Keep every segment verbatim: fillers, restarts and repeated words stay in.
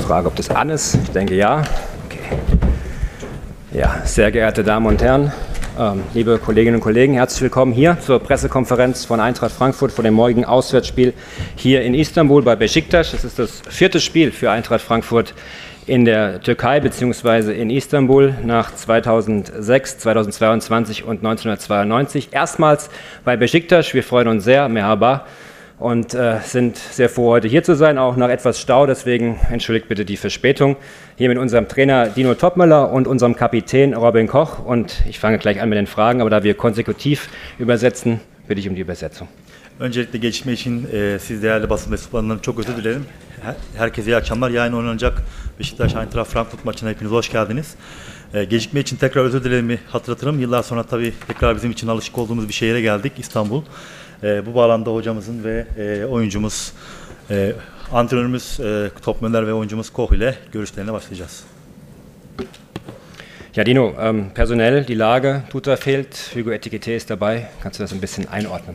Frage, ob das an ist. Ich denke ja. Okay. Ja, sehr geehrte Damen und Herren, ähm, liebe Kolleginnen und Kollegen, herzlich willkommen hier zur Pressekonferenz von Eintracht Frankfurt vor dem morgigen Auswärtsspiel hier in Istanbul bei Beşiktaş. Es ist das vierte Spiel für Eintracht Frankfurt in der Türkei bzw. in Istanbul nach zweitausendsechs, zweitausendzweiundzwanzig und neunzehnhundertzweiundneunzig. Erstmals bei Beşiktaş. Wir freuen uns sehr, Merhaba, und äh, sind sehr froh, heute hier zu sein, auch nach etwas Stau. Deswegen entschuldigt bitte die Verspätung. Hier mit unserem Trainer Dino Topmöller und unserem Kapitän Robin Koch. Und ich fange gleich an mit den Fragen, aber da wir konsekutiv übersetzen, bitte ich um die Übersetzung. Öncelikle geçme için e, siz değerli basın mensuplarından çok özür dilerim. Her, herkese iyi akşamlar. Yarın oynanacak Beşiktaş Eintracht Frankfurt maçına hepiniz hoş geldiniz. E, gecikme için tekrar özür dilerimi hatırlatırım. Yıllar sonra tabii tekrar bizim için alışık olduğumuz bir şehire geldik, İstanbul. E, bu bağlamda hocamızın ve e, oyuncumuz, e, antrenörümüz e, Topmöller ve oyuncumuz Koch ile görüşlerine başlayacağız. Ja, Dino, ähm, personell, die Lage, Tuta fehlt, Hugo Ekitike ist dabei. Kannst du das ein bisschen einordnen?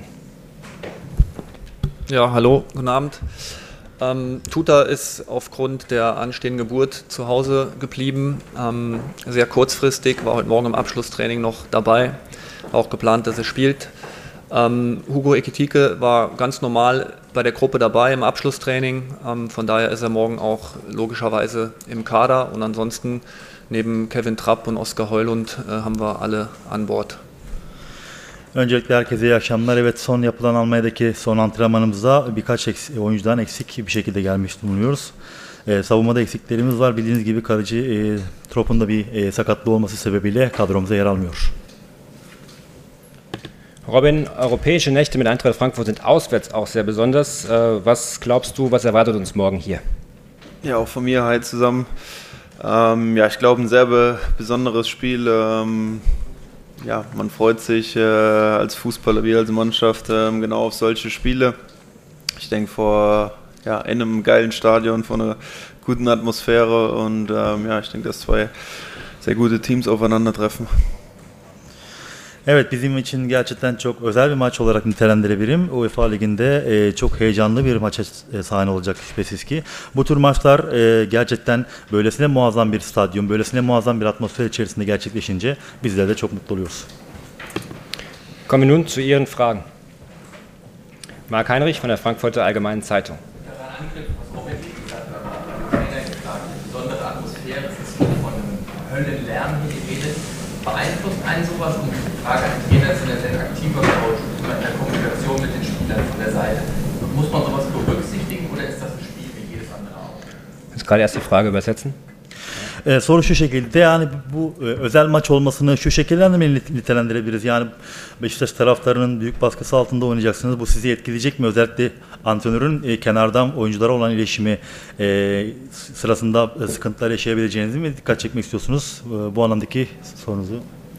Ja, hallo, guten Abend. Ähm, Tuta ist aufgrund der anstehenden Geburt zu Hause geblieben, ähm, sehr kurzfristig, war heute Morgen im Abschlusstraining noch dabei, auch geplant, dass er spielt. Ähm, Hugo Ekitike war ganz normal bei der Gruppe dabei im Abschlusstraining, ähm, von daher ist er morgen auch logischerweise im Kader und ansonsten neben Kevin Trapp und Oskar Højlund äh, haben wir alle an Bord. Öncelikle herkese iyi akşamlar. Evet, son yapılan Almanya'daki son antrenmanımıza birkaç eksik, oyuncudan eksik bir şekilde gelmiş bulunuyoruz. Ee, savunmada eksiklerimiz var. Bildiğiniz gibi kaleci e, Trop'un da bir e, sakatlığı olması sebebiyle kadromuza yer almıyor. Robin, europäische Nächte mit Eintracht Frankfurt sind auswärts auch sehr besonders. Was glaubst du, was erwartet uns morgen hier? Ja, auch von mir, hi zusammen. Ähm, ja, ich glaube, ein sehr be besonderes Spiel. Ähm, ja, man freut sich äh, als Fußballer wie als Mannschaft äh, genau auf solche Spiele. Ich denke, vor ja, in einem geilen Stadion, vor einer guten Atmosphäre und ähm, ja, ich denke, dass zwei sehr gute Teams aufeinandertreffen. Evet, bizim için gerçekten çok özel bir maç olarak nitelendirebilirim. UEFA Ligi'nde e, çok heyecanlı bir maça e, sahne olacak şüphesiz ki. Bu tür maçlar e, gerçekten böylesine muazzam bir stadyum, böylesine muazzam bir atmosfer içerisinde gerçekleşince bizler de çok mutlu oluyoruz. Kommen wir nun zu Ihren Fragen. Marc Heinrich von der Frankfurter Allgemeinen Zeitung. Besondere Atmosphäre, es ist von einem Höllenlärm hier geredet. Beeinflusst einen sowas? Und die Frage an den Trainer ist ein sehr aktiver Coach in der Kommunikation mit den Spielern von der Seite. Muss man sowas berücksichtigen oder ist das ein Spiel wie jedes andere auch? Jetzt gerade erst die Frage übersetzen. Ee, soru şu şekilde, yani bu e, özel maç olmasını şu şekilde mi nitelendirebiliriz? Yani Beşiktaş taraftarının büyük baskısı altında oynayacaksınız. Bu sizi etkileyecek mi? Özellikle antrenörün e, kenardan oyunculara olan iletişimi e, sırasında e, sıkıntılar yaşayabileceğinizi mi dikkat çekmek istiyorsunuz? E, bu anlamdaki sorunuzu.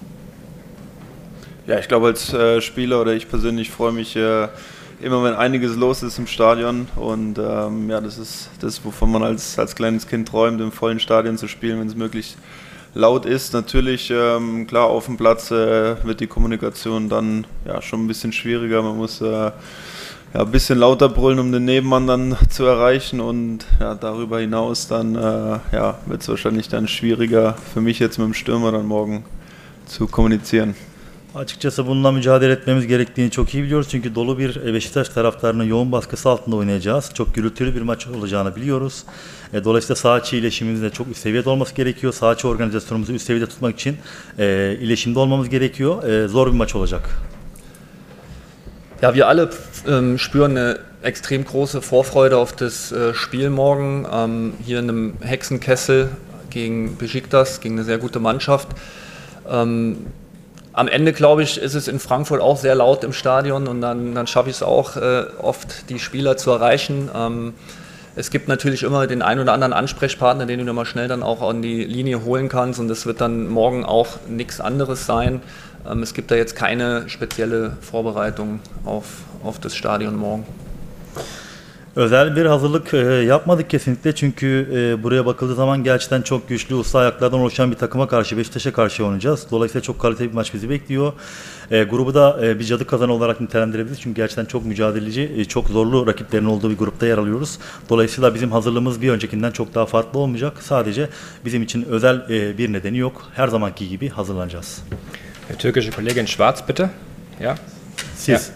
Ja, ich glaube, als äh, Spieler oder ich persönlich freue mich äh, immer, wenn einiges los ist im Stadion und ähm, ja, das ist das, wovon man als, als kleines Kind träumt, im vollen Stadion zu spielen, wenn es möglichst laut ist. Natürlich, ähm, klar, auf dem Platz äh, wird die Kommunikation dann ja, schon ein bisschen schwieriger. Man muss äh, ja, ein bisschen lauter brüllen, um den Nebenmann dann zu erreichen und ja, darüber hinaus dann äh, ja, wird es wahrscheinlich dann schwieriger für mich jetzt mit dem Stürmer dann morgen zu kommunizieren. Açıkçası bununla mücadele etmemiz gerektiğini çok iyi biliyoruz. Çünkü dolu bir Beşiktaş taraftarının yoğun baskısı altında oynayacağız. Çok gürültülü bir maç olacağını biliyoruz. Dolayısıyla saha içi iletişimimizin de çok üst seviyede olması gerekiyor. Saha içi organizasyonumuzu üst seviyede tutmak için e, iletişimde olmamız gerekiyor. E, zor bir maç olacak. Ja, wir alle ähm, spüren eine extrem große Vorfreude auf das äh, Spiel morgen. Ähm, hier in einem Hexenkessel gegen Beşiktaş, gegen eine sehr gute Mannschaft. Ähm, Am Ende, glaube ich, ist es in Frankfurt auch sehr laut im Stadion und dann, dann schaffe ich es auch äh, oft, die Spieler zu erreichen. Ähm, es gibt natürlich immer den einen oder anderen Ansprechpartner, den du dann mal schnell dann auch an die Linie holen kannst und das wird dann morgen auch nichts anderes sein. Ähm, es gibt da jetzt keine spezielle Vorbereitung auf, auf das Stadion morgen. Özel bir hazırlık e, yapmadık kesinlikle çünkü e, buraya bakıldığı zaman gerçekten çok güçlü usta ayaklardan oluşan bir takıma karşı, Beşiktaş'a karşı oynayacağız. Dolayısıyla çok kaliteli bir maç bizi bekliyor. E, grubu da e, bir cadı kazanı olarak nitelendirebiliriz çünkü gerçekten çok mücadeleci, e, çok zorlu rakiplerin olduğu bir grupta yer alıyoruz. Dolayısıyla bizim hazırlığımız bir öncekinden çok daha farklı olmayacak. Sadece bizim için özel e, bir nedeni yok. Her zamanki gibi hazırlanacağız. Der türkische Kollegin Schwarz, bitte. Ja. Siz. Ja.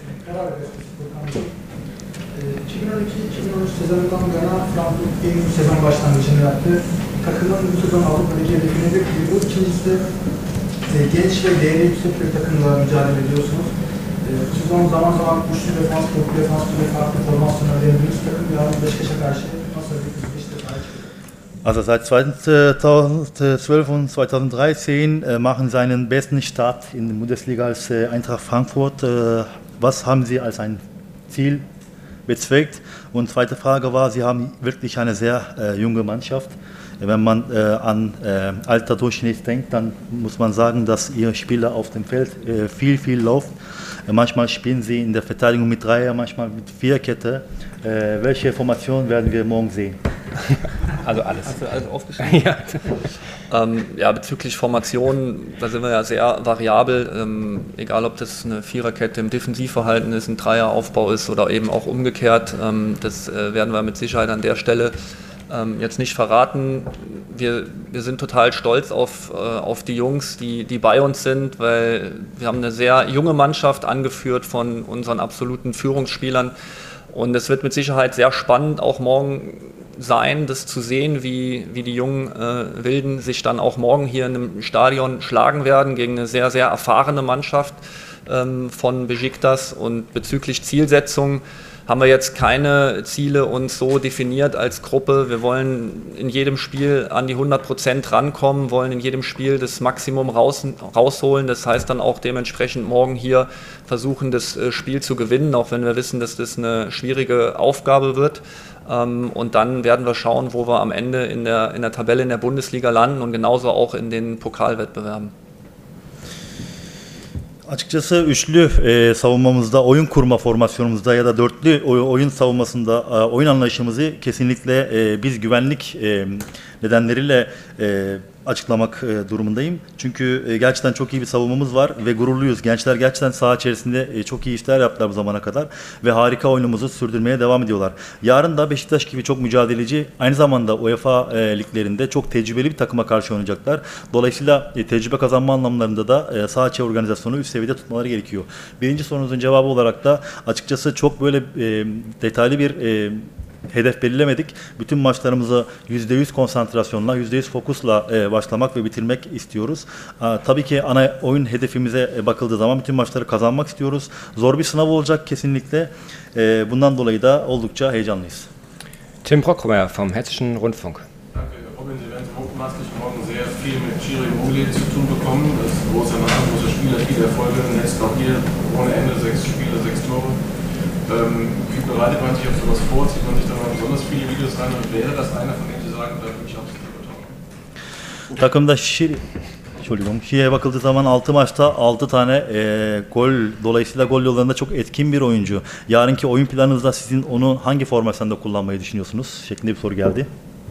iki bin on iki iki bin on üç sezonundan bu yana Frankfurt en iyi sezon başlangıcını yaptı. Takımın bu sezon Avrupa Ligi hedefine de koydu. İkincisi de e, genç ve değeri yüksek bir takımla mücadele ediyorsunuz. E, bu sezon zaman zaman güçlü defans, toplu defans ve farklı formasyonlar denediğiniz takım yarın Beşiktaş'a karşı nasıl bir Beşiktaş'a karşı? Also seit zweitausendzwölf und zweitausenddreizehn äh, machen sie einen besten Start in der Bundesliga als äh, Eintracht Frankfurt. Äh, was haben Sie als ein Ziel bezweckt? Und zweite Frage war, Sie haben wirklich eine sehr äh, junge Mannschaft. Wenn man äh, an äh, Alterdurchschnitt denkt, dann muss man sagen, dass Ihre Spieler auf dem Feld äh, viel, viel laufen. Äh, manchmal spielen sie in der Verteidigung mit Dreier, manchmal mit Viererkette. Äh, welche Formation werden wir morgen sehen? Also alles. Hast du alles aufgeschrieben? Ja. Ähm, ja, bezüglich Formation, da sind wir ja sehr variabel, ähm, egal ob das eine Viererkette im Defensivverhalten ist, ein Dreieraufbau ist oder eben auch umgekehrt, ähm, das äh, werden wir mit Sicherheit an der Stelle ähm, jetzt nicht verraten. Wir, wir sind total stolz auf, äh, auf die Jungs, die, die bei uns sind, weil wir haben eine sehr junge Mannschaft, angeführt von unseren absoluten Führungsspielern, und es wird mit Sicherheit sehr spannend, auch morgen sein, das zu sehen, wie, wie die jungen äh, Wilden sich dann auch morgen hier in einem Stadion schlagen werden gegen eine sehr, sehr erfahrene Mannschaft ähm, von Besiktas. Und bezüglich Zielsetzung haben wir jetzt keine Ziele uns so definiert als Gruppe. Wir wollen in jedem Spiel an die hundert Prozent rankommen, wollen in jedem Spiel das Maximum raus, rausholen. Das heißt dann auch dementsprechend morgen hier versuchen, das Spiel zu gewinnen, auch wenn wir wissen, dass das eine schwierige Aufgabe wird. Und dann werden wir schauen, wo wir am Ende in der, in der Tabelle in der Bundesliga landen und genauso auch in den Pokalwettbewerben. Açıkçası üçlü e, savunmamızda, oyun kurma formasyonumuzda ya da dörtlü oyun savunmasında e, oyun anlayışımızı kesinlikle e, biz güvenlik e, nedenleriyle e, açıklamak e, durumundayım. Çünkü e, gerçekten çok iyi bir savunmamız var ve gururluyuz. Gençler gerçekten saha içerisinde e, çok iyi işler yaptılar bu zamana kadar ve harika oyunumuzu sürdürmeye devam ediyorlar. Yarın da Beşiktaş gibi çok mücadeleci, aynı zamanda UEFA e, liglerinde çok tecrübeli bir takıma karşı oynayacaklar. Dolayısıyla e, tecrübe kazanma anlamlarında da e, saha içi organizasyonu üst seviyede tutmaları gerekiyor. Birinci sorunuzun cevabı olarak da açıkçası çok böyle e, detaylı bir e, hedef belirlemedik. Bütün maçlarımızı yüzde yüz konsantrasyonla, yüzde yüz fokusla e, başlamak ve bitirmek istiyoruz. E, tabii ki ana oyun hedefimize e, bakıldığı zaman bütün maçları kazanmak istiyoruz. Zor bir sınav olacak kesinlikle. E, bundan dolayı da oldukça heyecanlıyız. Tim Brockmeier vom Hessischen Rundfunk. Danke. Robin, Sie werden mutmaßlich morgen sehr viel mit Ciro Immobile zu tun bekommen. Das ist ein großer Mann, ein großer Spieler, viele Erfolge, jetzt auch hier ohne Ende, sechs Spiele, sechs Tore. Ähm, wie bereitet man sich auf sowas vor? Zieht man sich da mal besonders viele Videos rein? Und wäre das einer, von dem Sie sagen, da würde ich auch nicht Takımda Şiri Şire'ye bakıldığı zaman altı maçta altı tane e, gol, dolayısıyla gol yollarında çok etkin bir oyuncu. Yarınki oyun planınızda sizin onu hangi formasyonda kullanmayı düşünüyorsunuz? Şeklinde bir soru geldi.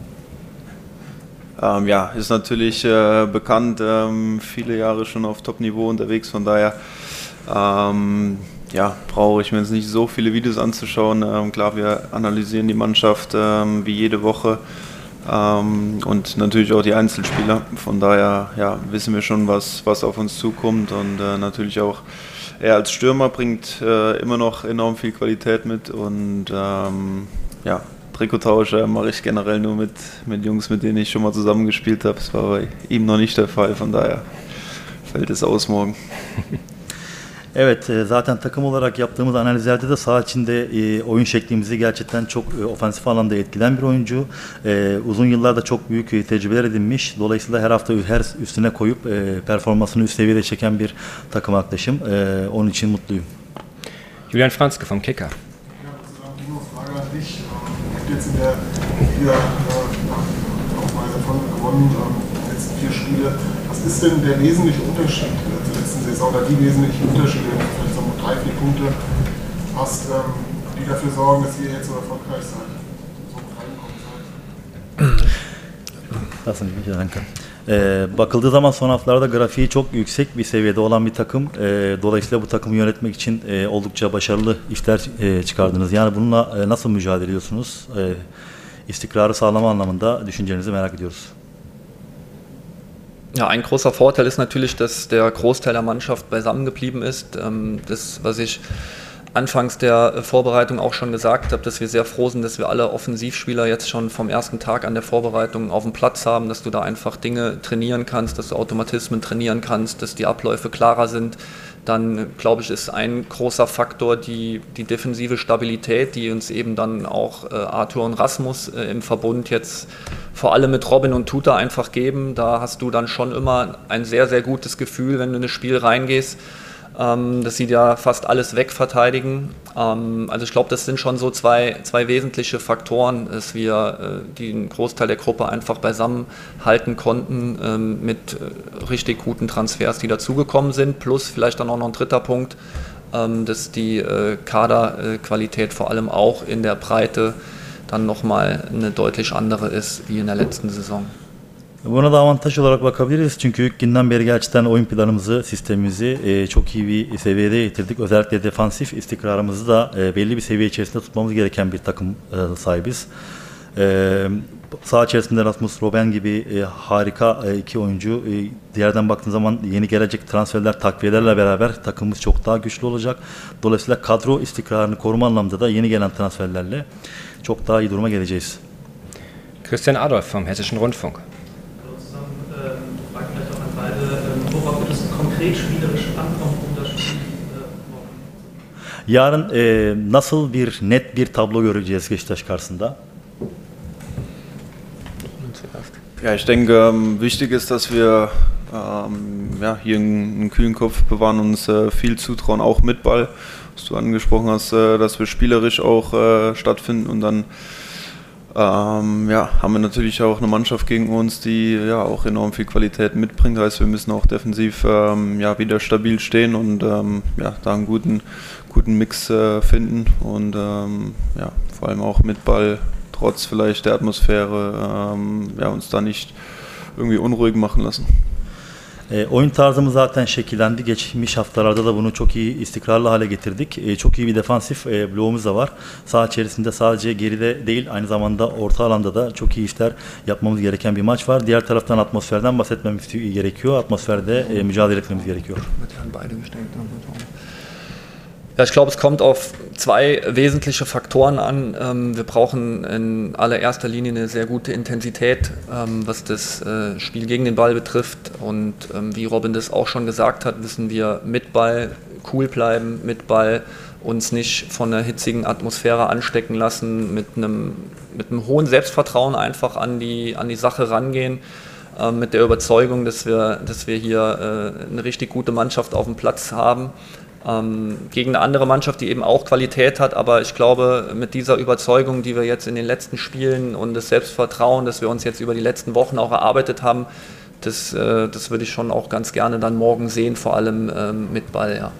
Ähm, ja, ist natürlich äh, bekannt, ähm, viele Jahre schon auf Top-Niveau unterwegs, von daher ähm, ja, brauche ich mir jetzt nicht so viele Videos anzuschauen. Ähm, klar, wir analysieren die Mannschaft ähm, wie jede Woche ähm, und natürlich auch die Einzelspieler. Von daher ja, wissen wir schon, was, was auf uns zukommt, und äh, natürlich auch er als Stürmer bringt äh, immer noch enorm viel Qualität mit, und ähm, ja, Trikottausch äh, mache ich generell nur mit, mit Jungs, mit denen ich schon mal zusammengespielt habe. Das war bei ihm noch nicht der Fall, von daher fällt es aus morgen. Evet, zaten takım olarak yaptığımız analizlerde de saha içinde e, oyun şeklimizi gerçekten çok e, ofansif alanda etkilen bir oyuncu. E, uzun yıllarda çok büyük e, tecrübeler edinmiş. Dolayısıyla her hafta her üstüne koyup e, performansını üst seviyede çeken bir takım arkadaşım. E, onun için mutluyum. Julian Franzke vom Kicker. Ja, Frage an dich. Ihr habt jetzt in der Liga auch mal davon gewonnen, die letzten vier Spiele. Was ist denn der wesentliche Unterschied zur letzten Saison oder die wesentlichen Unterschiede, wenn du vielleicht so drei, vier Punkte hast, die die dafür sorgen, dass ihr jetzt so erfolgreich seid, so reingekommen seid? Nasıl bir danke. Ee, bakıldığı zaman son haftalarda grafiği çok yüksek bir seviyede olan bir takım. Ee, dolayısıyla bu takımı yönetmek için e, oldukça başarılı işler e, çıkardınız. Yani bununla e, nasıl mücadele ediyorsunuz? E, istikrarı sağlama anlamında düşüncenizi merak ediyoruz. Ja, ein großer Vorteil ist natürlich, dass der Großteil der Mannschaft beisammen geblieben ist. Das, was ich anfangs der Vorbereitung auch schon gesagt habe, dass wir sehr froh sind, dass wir alle Offensivspieler jetzt schon vom ersten Tag an der Vorbereitung auf dem Platz haben, dass du da einfach Dinge trainieren kannst, dass du Automatismen trainieren kannst, dass die Abläufe klarer sind. Dann, glaube ich, ist ein großer Faktor die, die defensive Stabilität, die uns eben dann auch äh, Arthur und Rasmus äh, im Verbund jetzt vor allem mit Robin und Tuta einfach geben. Da hast du dann schon immer ein sehr, sehr gutes Gefühl, wenn du in das Spiel reingehst, ähm, dass sie ja fast alles wegverteidigen. Ähm, also ich glaube, das sind schon so zwei, zwei wesentliche Faktoren, dass wir äh, den Großteil der Gruppe einfach beisammen halten konnten ähm, mit äh, richtig guten Transfers, die dazugekommen sind, plus vielleicht dann auch noch ein dritter Punkt, ähm, dass die äh, Kaderqualität äh, vor allem auch in der Breite dann nochmal eine deutlich andere ist wie in der letzten Saison. Buna da avantaj olarak bakabiliriz çünkü ilk günden beri gerçekten oyun planımızı, sistemimizi e, çok iyi bir seviyede getirdik. Özellikle defansif istikrarımızı da e, belli bir seviye içerisinde tutmamız gereken bir takım e, sahibiz. E, Saha içerisinde Rasmus Robben gibi e, harika e, iki oyuncu. E, diğerden baktığın zaman yeni gelecek transferler, takviyelerle beraber takımımız çok daha güçlü olacak. Dolayısıyla kadro istikrarını koruma anlamında da yeni gelen transferlerle çok daha iyi duruma geleceğiz. Christian Adolf vom Hessischen Rundfunk. Yarın e, nasıl bir net bir tablo göreceğiz Beşiktaş karşısında? Ja, ich denke, ähm, wichtig ist, dass wir ähm, ja, hier einen, einen kühlen Kopf bewahren und uns äh, viel zutrauen, auch mit Ball, was du angesprochen hast, äh, dass wir spielerisch auch äh, stattfinden und dann Ähm, ja, haben wir natürlich auch eine Mannschaft gegen uns, die ja auch enorm viel Qualität mitbringt. Heißt, wir müssen auch defensiv ähm, ja, wieder stabil stehen und ähm, ja, da einen guten, guten Mix äh, finden und ähm, ja, vor allem auch mit Ball, trotz vielleicht der Atmosphäre, ähm, ja, uns da nicht irgendwie unruhig machen lassen. E, oyun tarzımız zaten şekillendi. Geçmiş haftalarda da bunu çok iyi istikrarlı hale getirdik. E, çok iyi bir defansif e, bloğumuz da var. Saha içerisinde sadece geride değil, aynı zamanda orta alanda da çok iyi işler yapmamız gereken bir maç var. Diğer taraftan atmosferden bahsetmemiz gerekiyor. Atmosferde e, mücadele etmemiz gerekiyor. Ja, ich glaube, es kommt auf zwei wesentliche Faktoren an. Ähm, wir brauchen in allererster Linie eine sehr gute Intensität, ähm, was das äh, Spiel gegen den Ball betrifft. Und ähm, wie Robin das auch schon gesagt hat, müssen wir mit Ball cool bleiben, mit Ball uns nicht von einer hitzigen Atmosphäre anstecken lassen, mit einem, mit einem hohen Selbstvertrauen einfach an die, an die Sache rangehen. Äh, mit der Überzeugung, dass wir, dass wir hier äh, eine richtig gute Mannschaft auf dem Platz haben. Ähm, gegen eine andere Mannschaft, die eben auch Qualität hat, aber ich glaube, mit dieser Überzeugung, die wir jetzt in den letzten Spielen und das Selbstvertrauen, das wir uns jetzt über die letzten Wochen auch erarbeitet haben, das, äh, das würde ich schon auch ganz gerne dann morgen sehen, vor allem ähm, mit Ball, ja.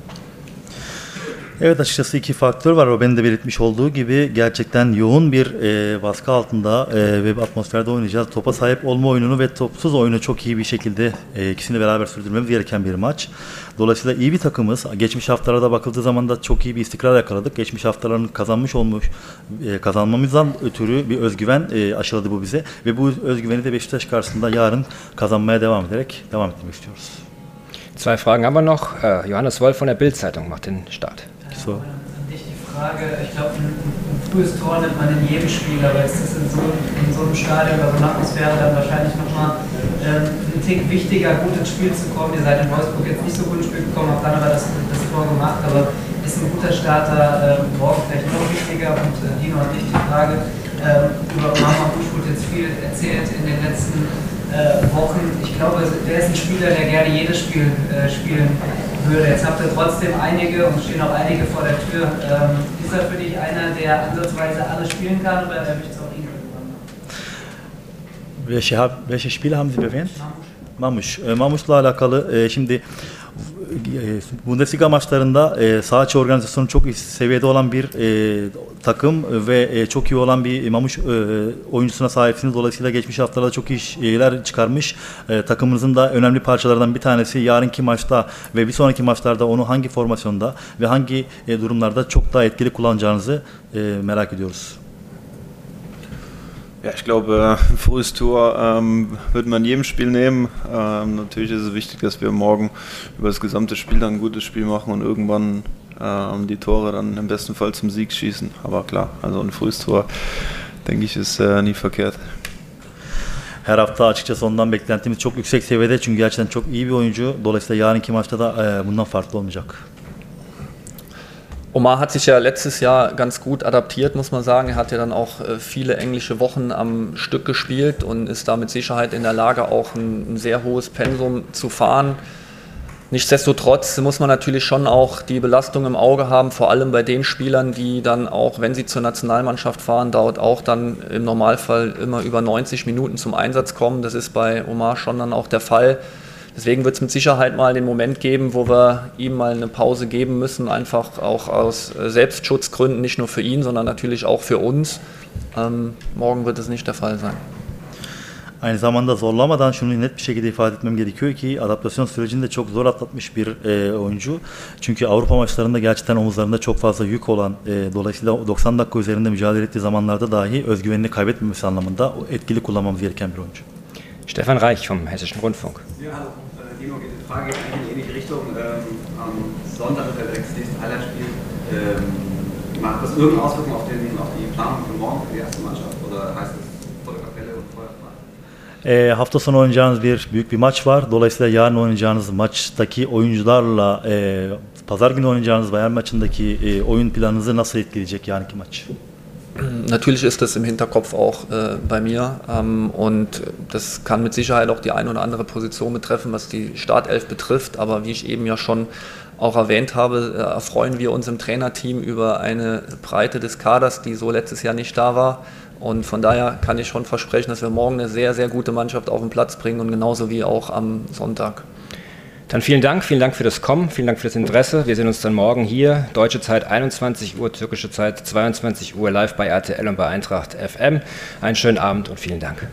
Evet, açıkçası iki faktör var. Robben'in de belirtmiş olduğu gibi gerçekten yoğun bir e, baskı altında e, ve atmosferde oynayacağız. Topa sahip olma oyununu ve topsuz oyunu çok iyi bir şekilde e, ikisini beraber sürdürmemiz gereken bir maç. Dolayısıyla iyi bir takımız. Geçmiş haftalarda bakıldığı zaman da çok iyi bir istikrar yakaladık. Geçmiş haftaların kazanmış olmuş e, kazanmamızdan ötürü bir özgüven e, aşıladı bu bize ve bu özgüveni de Beşiktaş karşısında yarın kazanmaya devam ederek devam etmek istiyoruz. Zwei Fragen haben wir noch. Uh, Johannes Wolf von der Bild-Zeitung macht den Start. So. An dich die Frage, ich glaube, ein, ein frühes Tor nimmt man in jedem Spiel, aber ist das in so, in so einem Stadion oder so einer Atmosphäre dann wahrscheinlich nochmal ähm, ein Tick wichtiger, gut ins Spiel zu kommen? Ihr seid in Wolfsburg jetzt nicht so gut ins Spiel gekommen, habt dann aber das, das Tor gemacht, aber ist ein guter Starter äh, morgen vielleicht noch wichtiger? Und äh, Dino, an dich die Frage, äh, über Mama Busch wurde jetzt viel erzählt in den letzten äh, Wochen. Ich glaube, der ist ein Spieler, der gerne jedes Spiel äh, spielen würde. Jetzt habt ihr trotzdem einige und stehen auch einige vor der Tür. Ähm, ist er für dich einer, der ansatzweise alles spielen kann oder erwischt es auch ihn irgendwann? Welche, welche Spiele haben Sie erwähnt? Mamuş. Mamuş. Mamuş'la alakalı e, şimdi Bundesliga maçlarında e, saha içi organizasyonu çok iyi seviyede olan bir e, takım ve e, çok iyi olan bir Mamuş e, oyuncusuna sahipsiniz. Dolayısıyla geçmiş haftalarda çok iyi şeyler çıkarmış. E, takımınızın da önemli parçalardan bir tanesi. Yarınki maçta ve bir sonraki maçlarda onu hangi formasyonda ve hangi e, durumlarda çok daha etkili kullanacağınızı e, merak ediyoruz. Ja, ich glaube, ein frühes Tor ähm, wird man in jedem Spiel nehmen. Ähm, natürlich ist es wichtig, dass wir morgen über das gesamte Spiel dann ein gutes Spiel machen und irgendwann ähm, die Tore dann im besten Fall zum Sieg schießen. Aber klar, also ein frühes Tor, denke ich, ist äh, nie verkehrt. Her hafta açıkçası ondan beklentimiz çok yüksek seviyede çünkü gerçekten çok iyi bir oyuncu. Dolayısıyla yarınki maçta da e, bundan farklı olmayacak. Omar hat sich ja letztes Jahr ganz gut adaptiert, muss man sagen. Er hat ja dann auch viele englische Wochen am Stück gespielt und ist da mit Sicherheit in der Lage, auch ein, ein sehr hohes Pensum zu fahren. Nichtsdestotrotz muss man natürlich schon auch die Belastung im Auge haben, vor allem bei den Spielern, die dann auch, wenn sie zur Nationalmannschaft fahren, dort auch dann im Normalfall immer über neunzig Minuten zum Einsatz kommen. Das ist bei Omar schon dann auch der Fall. Deswegen wird es mit Sicherheit mal den Moment geben, wo wir ihm mal eine Pause geben müssen, einfach auch aus Selbstschutzgründen, nicht nur für ihn, sondern natürlich auch für uns. Ähm, morgen wird es nicht der Fall sein. Aynı zamanda zorlamadan şunu net bir şekilde ifade etmem gerekiyor ki adaptasyon sürecini de çok zor atlatmış bir e, oyuncu. Çünkü Avrupa maçlarında gerçekten omuzlarında çok fazla yük olan, e, dolayısıyla doksan dakika üzerinde mücadele ettiği zamanlarda dahi özgüvenini kaybetmemesi anlamında etkili kullanmamız gereken bir oyuncu. Stefan Reich vom Hessischen Rundfunk. Ja, hallo. Dino, die Frage geht eigentlich in eine ähnliche Richtung. Ähm, am Sonntag ist das nächste Highlight-Spiel. Ähm, macht das irgendeine Auswirkung auf, den, auf die Planung für morgen für die erste Mannschaft? Oder heißt es volle Kapelle und Feuerfrei? E, hafta sonu oynayacağınız bir büyük bir maç var. Dolayısıyla yarın oynayacağınız maçtaki oyuncularla e, pazar günü oynayacağınız Bayern maçındaki e, oyun planınızı nasıl etkileyecek yarınki maç? Natürlich ist das im Hinterkopf auch äh, bei mir ähm, und das kann mit Sicherheit auch die eine oder andere Position betreffen, was die Startelf betrifft. Aber wie ich eben ja schon auch erwähnt habe, äh, erfreuen wir uns im Trainerteam über eine Breite des Kaders, die so letztes Jahr nicht da war. Und von daher kann ich schon versprechen, dass wir morgen eine sehr, sehr gute Mannschaft auf den Platz bringen und genauso wie auch am Sonntag. Dann vielen Dank, vielen Dank für das Kommen, vielen Dank für das Interesse. Wir sehen uns dann morgen hier, deutsche Zeit einundzwanzig Uhr, türkische Zeit zweiundzwanzig Uhr, live bei R T L und bei Eintracht F M. Einen schönen Abend und vielen Dank.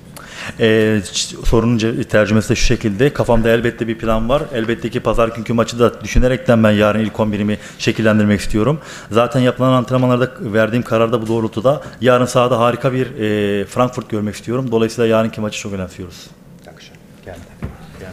Ee, sorunun tercümesi de şu şekilde. Kafamda elbette bir plan var. Elbette ki pazar günkü maçı da düşünerekten ben yarın ilk on birimi şekillendirmek istiyorum. Zaten yapılan antrenmanlarda verdiğim karar da bu doğrultuda. Yarın sahada harika bir e, Frankfurt görmek istiyorum. Dolayısıyla yarınki maçı çok önemsiyoruz.